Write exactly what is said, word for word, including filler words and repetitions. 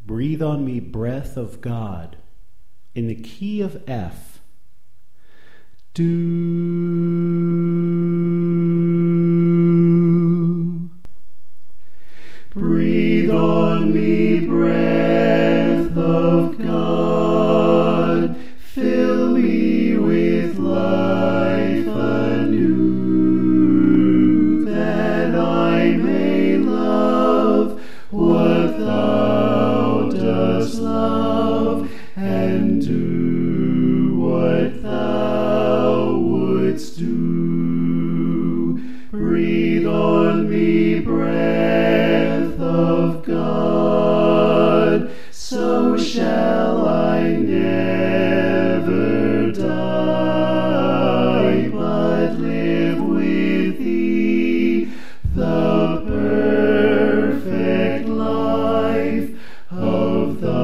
Breathe on me, breath of God, in the key of F. Do. Breathe on me, breath of God, fill me with life anew, that I may love what thou dost love, and do what thou wouldst do. Breathe on me, breath of God, so shall I never die, but live with thee the perfect life of thy